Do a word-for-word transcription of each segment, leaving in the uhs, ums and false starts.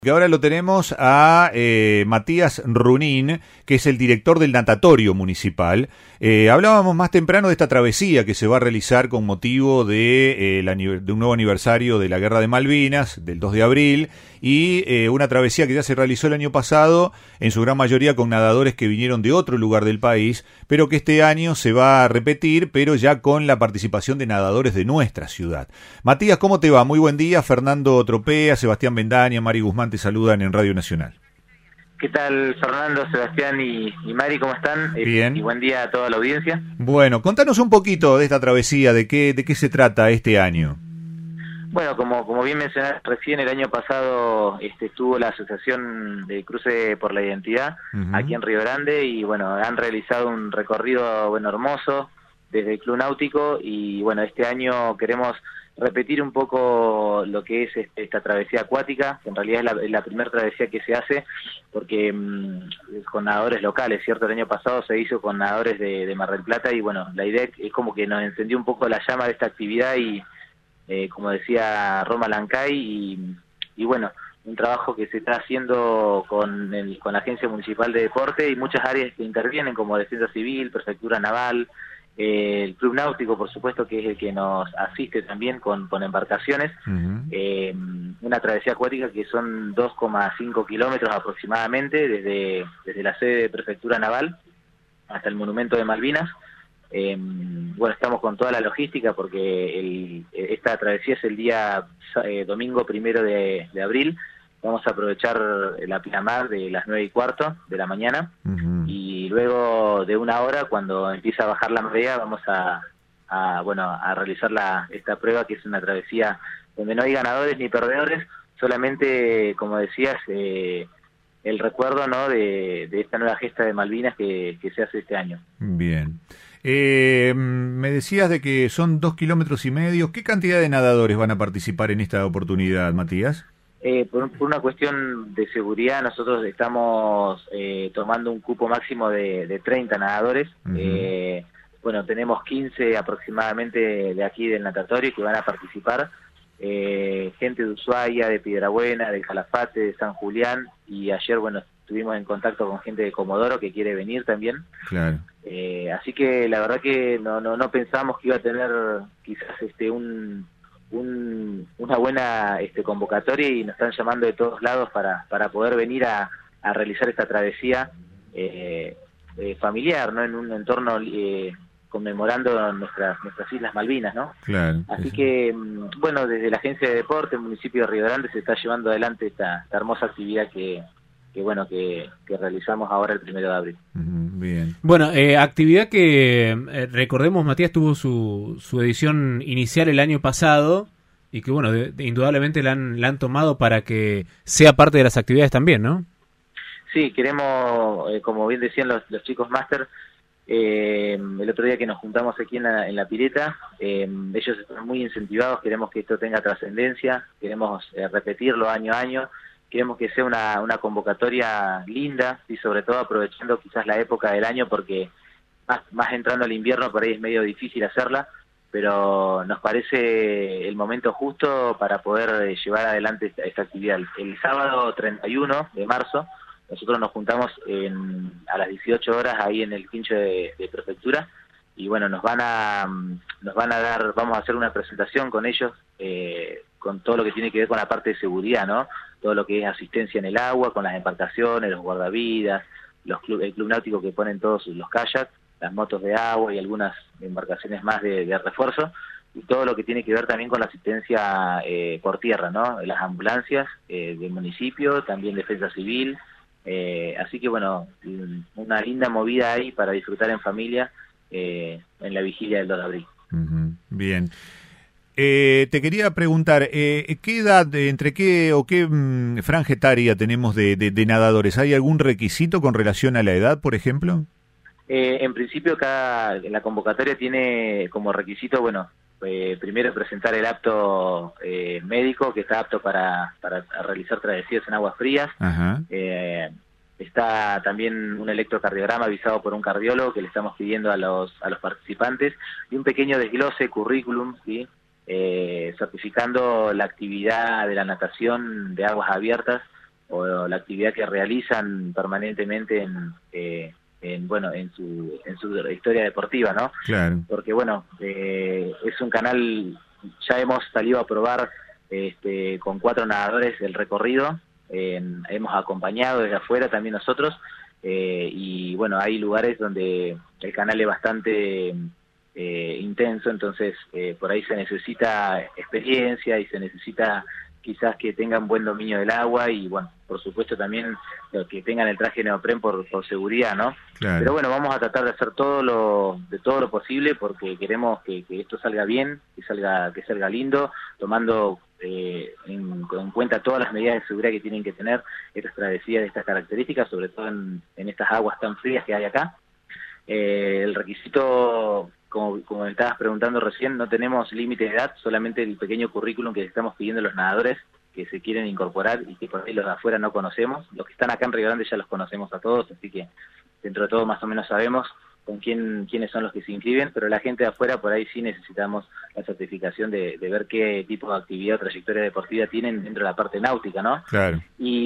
Que ahora lo tenemos a eh, Matías Runín, que es el director del natatorio municipal. Eh, hablábamos más temprano de esta travesía que se va a realizar con motivo de, eh, la, de un nuevo aniversario de la Guerra de Malvinas, del dos de abril, y eh, una travesía que ya se realizó el año pasado, en su gran mayoría con nadadores que vinieron de otro lugar del país, pero que este año se va a repetir, pero ya con la participación de nadadores de nuestra ciudad. Matías, ¿cómo te va? Muy buen día. Fernando Tropea, Sebastián Bendaña, Mari Guzmán te saludan en Radio Nacional. ¿Qué tal, Fernando, Sebastián y, y Mari? ¿Cómo están? Bien. Eh, y buen día a toda la audiencia. Bueno, contanos un poquito de esta travesía, de qué, de qué se trata este año. Bueno, como, como bien mencionaste recién, el año pasado este, estuvo la Asociación de Cruce por la Identidad uh-huh. aquí en Río Grande y bueno, han realizado un recorrido bueno hermoso desde el Club Náutico y bueno, este año queremos repetir un poco lo que es este, esta travesía acuática, que en realidad es la, la primera travesía que se hace, porque mmm, con nadadores locales, ¿cierto? El año pasado se hizo con nadadores de, de Mar del Plata y bueno, la idea es como que nos encendió un poco la llama de esta actividad y, eh, como decía Roma Lancay, y, y bueno, un trabajo que se está haciendo con, el, con la Agencia Municipal de Deporte y muchas áreas que intervienen, como Defensa Civil, Prefectura Naval, Eh, el Club Náutico, por supuesto, que es el que nos asiste también con, con embarcaciones, uh-huh. eh, una travesía acuática que son dos coma cinco kilómetros aproximadamente desde, desde la sede de Prefectura Naval hasta el Monumento de Malvinas. Eh, bueno, estamos con toda la logística porque el, esta travesía es el día eh, domingo primero de, de abril. Vamos a aprovechar la pinamar de las nueve y cuarto de la mañana uh-huh. y luego de una hora, cuando empieza a bajar la marea, vamos a, a bueno a realizar la, esta prueba, que es una travesía donde no hay ganadores ni perdedores, solamente, como decías, eh, el recuerdo, ¿no?, de, de esta nueva gesta de Malvinas que, que se hace este año. Bien. Eh, me decías de que son dos kilómetros y medio. ¿Qué cantidad de nadadores van a participar en esta oportunidad, Matías? Eh, por, por una cuestión de seguridad, nosotros estamos eh, tomando un cupo máximo de, de treinta nadadores. Uh-huh. Eh, bueno, tenemos quince aproximadamente de aquí del natatorio que van a participar. Eh, gente de Ushuaia, de Piedrabuena, del Calafate, de San Julián, y ayer, bueno, estuvimos en contacto con gente de Comodoro que quiere venir también. Claro. Eh, así que la verdad que no, no, no pensamos que iba a tener quizás este un... Un, una buena este, convocatoria y nos están llamando de todos lados para, para poder venir a, a realizar esta travesía eh, eh, familiar, ¿no?, en un entorno eh, conmemorando nuestras nuestras Islas Malvinas, ¿no? Claro. Así eso. que, bueno, desde la Agencia de Deporte, el municipio de Río Grande, se está llevando adelante esta, esta hermosa actividad que, que bueno, que, que realizamos ahora el primero de abril. Bien. Bueno, eh, actividad que, eh, recordemos, Matías tuvo su, su edición inicial el año pasado y que, bueno, de, de, indudablemente la han, la han tomado para que sea parte de las actividades también, ¿no? Sí, queremos, eh, como bien decían los, los chicos máster, eh, el otro día que nos juntamos aquí en la, en la pileta, eh, ellos están muy incentivados, queremos que esto tenga trascendencia, queremos eh, repetirlo año a año. Queremos que sea una, una convocatoria linda y sobre todo aprovechando quizás la época del año, porque más, más entrando al invierno por ahí es medio difícil hacerla, pero nos parece el momento justo para poder llevar adelante esta, esta actividad. El, el sábado treinta y uno de marzo nosotros nos juntamos en, a las dieciocho horas ahí en el quincho de, de Prefectura y bueno, nos van a nos van a dar, vamos a hacer una presentación con ellos eh, con todo lo que tiene que ver con la parte de seguridad, ¿no? Todo lo que es asistencia en el agua, con las embarcaciones, los guardavidas, los club, el club náutico que ponen todos los kayaks, las motos de agua y algunas embarcaciones más de, de refuerzo, y todo lo que tiene que ver también con la asistencia eh, por tierra, ¿no? Las ambulancias eh, del municipio, también Defensa Civil, eh, así que bueno, una linda movida ahí para disfrutar en familia eh, en la vigilia del dos de abril. Uh-huh. Bien. Eh, te quería preguntar, eh, ¿qué edad, entre qué o qué mmm, franja etaria tenemos de, de, de nadadores? ¿Hay algún requisito con relación a la edad, por ejemplo? Eh, en principio, cada la convocatoria tiene como requisito, bueno, eh, primero presentar el apto eh, médico, que está apto para, para realizar travesías en aguas frías. Ajá. Eh, está también un electrocardiograma avisado por un cardiólogo que le estamos pidiendo a los a los participantes, y un pequeño desglose, currículum, ¿sí? Eh, certificando la actividad de la natación de aguas abiertas o la actividad que realizan permanentemente en, eh, en bueno en su en su historia deportiva, ¿no? Claro. Porque bueno, eh, es un canal, ya hemos salido a probar este, con cuatro nadadores el recorrido, eh, hemos acompañado desde afuera también nosotros, eh, y bueno, hay lugares donde el canal es bastante eh, intenso, entonces eh, por ahí se necesita experiencia y se necesita quizás que tengan buen dominio del agua y bueno, por supuesto también que tengan el traje neopren por, por seguridad, ¿no? Claro. Pero bueno, vamos a tratar de hacer todo lo de todo lo posible porque queremos que, que esto salga bien, que salga que salga lindo, tomando eh, en, en cuenta todas las medidas de seguridad que tienen que tener estas travesías de estas características, sobre todo en, en estas aguas tan frías que hay acá. Eh, el requisito, como, como me estabas preguntando recién, no tenemos límite de edad, solamente el pequeño currículum que estamos pidiendo a los nadadores que se quieren incorporar y que por ahí los de afuera no conocemos. Los que están acá en Río Grande ya los conocemos a todos, así que dentro de todo más o menos sabemos con quién quiénes son los que se inscriben, pero la gente de afuera por ahí sí necesitamos la certificación de, de ver qué tipo de actividad o trayectoria deportiva tienen dentro de la parte náutica, ¿no? Claro.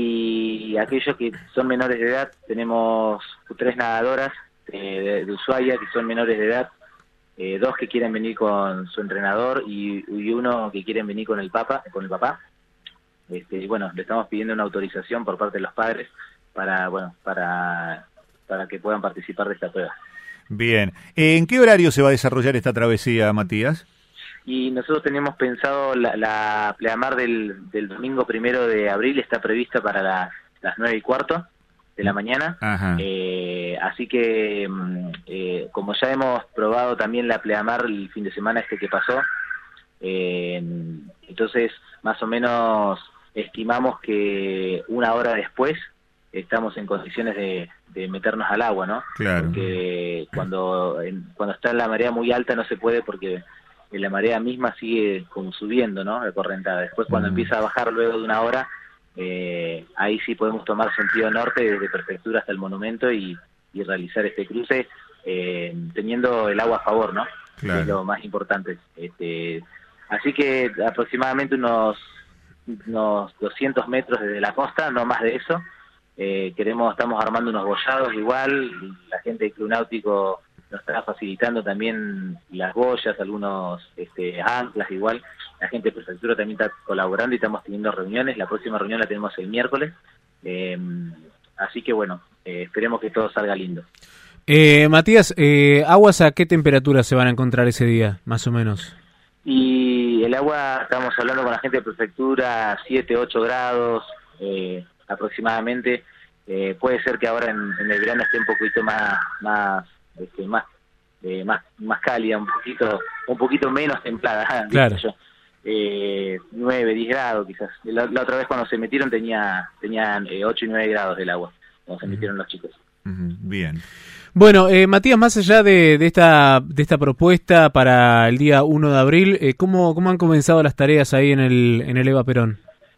Y aquellos que son menores de edad, tenemos tres nadadoras de, de Ushuaia que son menores de edad, eh, dos que quieren venir con su entrenador y, y uno que quieren venir con el papa, con el papá. Este, y bueno, le estamos pidiendo una autorización por parte de los padres para bueno para para que puedan participar de esta prueba. Bien. ¿En qué horario se va a desarrollar esta travesía, Matías? Y nosotros tenemos pensado la, la pleamar del, del domingo primero de abril está prevista para las, las nueve y cuarto de la mañana. Ajá. Eh, así que eh, como ya hemos probado también la pleamar el fin de semana este que pasó, eh, entonces más o menos estimamos que una hora después estamos en condiciones de, de meternos al agua, ¿no? Claro. Porque cuando en, cuando está en la marea muy alta no se puede porque la marea misma sigue como subiendo, ¿no? De correntada. Después cuando Mm. empieza a bajar luego de una hora, eh, ahí sí podemos tomar sentido norte desde Prefectura hasta el monumento y, y realizar este cruce eh, teniendo el agua a favor, ¿no? Claro. Que es lo más importante. Este, así que aproximadamente unos, unos doscientos metros desde la costa, no más de eso. Eh, queremos, estamos armando unos boyados igual, la gente del Club Náutico nos está facilitando también las boyas, algunos este, anclas igual, la gente de Prefectura también está colaborando y estamos teniendo reuniones, la próxima reunión la tenemos el miércoles, eh, así que bueno, eh, esperemos que todo salga lindo. Eh, Matías, eh, ¿aguas a qué temperatura se van a encontrar ese día, más o menos? Y el agua, estamos hablando con la gente de Prefectura, siete, ocho grados, eh, aproximadamente. Eh, puede ser que ahora en, en el verano esté un poquito más más este, más eh, más más cálida, un poquito un poquito menos templada. Claro. Yo. Eh, nueve, diez grados quizás. La, la otra vez cuando se metieron tenía tenían eh, ocho y nueve grados del agua cuando se metieron los chicos. Uh-huh. Bien. Bueno, eh, Matías, más allá de, de esta de esta propuesta para el día uno de abril, eh, ¿cómo, ¿cómo han comenzado las tareas ahí en el en el Eva Perón?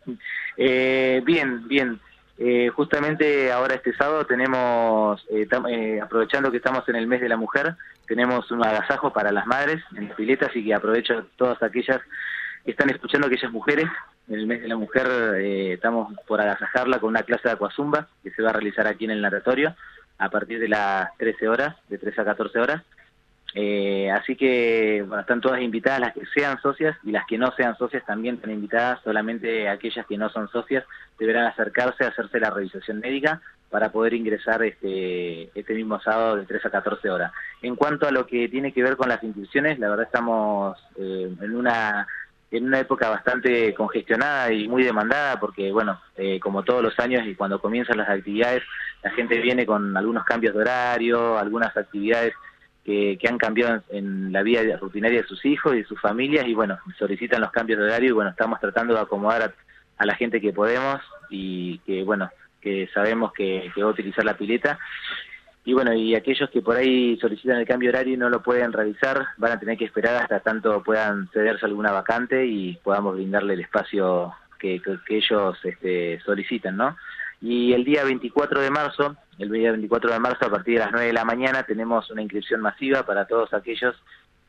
Eh, bien, bien. Eh, justamente ahora este sábado tenemos, eh, eh, aprovechando que estamos en el mes de la mujer, tenemos un agasajo para las madres en las piletas, así que aprovecho todas aquellas que están escuchando, aquellas mujeres. En el mes de la mujer eh, estamos por agasajarla con una clase de acuazumba que se va a realizar aquí en el natatorio a partir de las trece horas, de trece a catorce horas. Eh, así que bueno, están todas invitadas las que sean socias y las que no sean socias también están invitadas, solamente aquellas que no son socias deberán acercarse a hacerse la revisación médica para poder ingresar este este mismo sábado de trece a catorce horas. En cuanto a lo que tiene que ver con las inscripciones, la verdad estamos eh, en una en una época bastante congestionada y muy demandada porque, bueno, eh, como todos los años y cuando comienzan las actividades, la gente viene con algunos cambios de horario, algunas actividades Que, que han cambiado en la vida rutinaria de sus hijos y de sus familias y bueno, solicitan los cambios de horario y bueno, estamos tratando de acomodar a, a la gente que podemos y que bueno, que sabemos que, que va a utilizar la pileta y bueno, y aquellos que por ahí solicitan el cambio de horario y no lo pueden realizar, van a tener que esperar hasta tanto puedan cederse alguna vacante y podamos brindarle el espacio que, que, que ellos este, solicitan, ¿no? Y el día veinticuatro de marzo, el día veinticuatro de marzo a partir de las nueve de la mañana tenemos una inscripción masiva para todos aquellos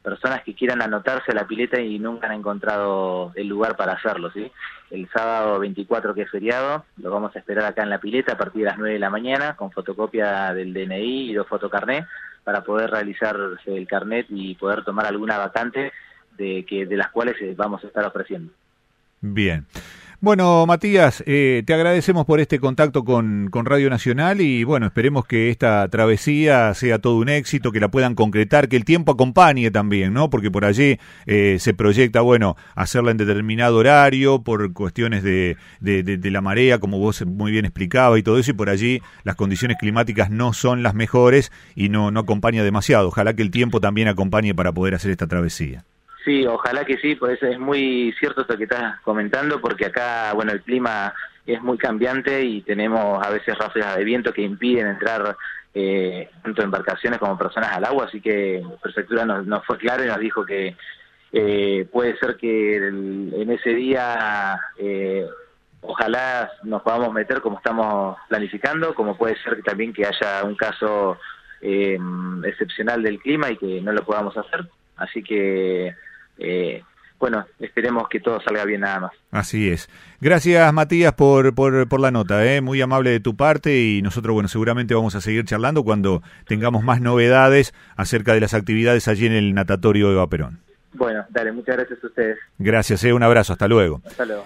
personas que quieran anotarse a la pileta y nunca han encontrado el lugar para hacerlo, ¿sí? El sábado veinticuatro, que es feriado, lo vamos a esperar acá en la pileta a partir de las nueve de la mañana, con fotocopia del D N I y dos fotocarnet, para poder realizar el carnet y poder tomar alguna vacante de, que, de las cuales vamos a estar ofreciendo. Bien. Bueno, Matías, eh, te agradecemos por este contacto con, con Radio Nacional y bueno, esperemos que esta travesía sea todo un éxito, que la puedan concretar, que el tiempo acompañe también, ¿no? Porque por allí eh, se proyecta, bueno, hacerla en determinado horario por cuestiones de, de, de, de la marea, como vos muy bien explicabas y todo eso, y por allí las condiciones climáticas no son las mejores y no, no acompaña demasiado. Ojalá que el tiempo también acompañe para poder hacer esta travesía. Sí, ojalá que sí, pues es muy cierto esto que estás comentando, porque acá, bueno, el clima es muy cambiante y tenemos a veces ráfagas de viento que impiden entrar eh, tanto embarcaciones como personas al agua, así que Prefectura nos, nos fue claro y nos dijo que eh, puede ser que el, en ese día eh, ojalá nos podamos meter como estamos planificando, como puede ser también que haya un caso eh, excepcional del clima y que no lo podamos hacer, así que... Eh, bueno, esperemos que todo salga bien nada más. Así es. Gracias, Matías, por, por, por la nota, ¿eh? Muy amable de tu parte y nosotros, bueno, seguramente vamos a seguir charlando cuando tengamos más novedades acerca de las actividades allí en el natatorio Eva Perón. Bueno, dale, muchas gracias a ustedes. Gracias, ¿eh? Un abrazo, hasta luego. Hasta luego.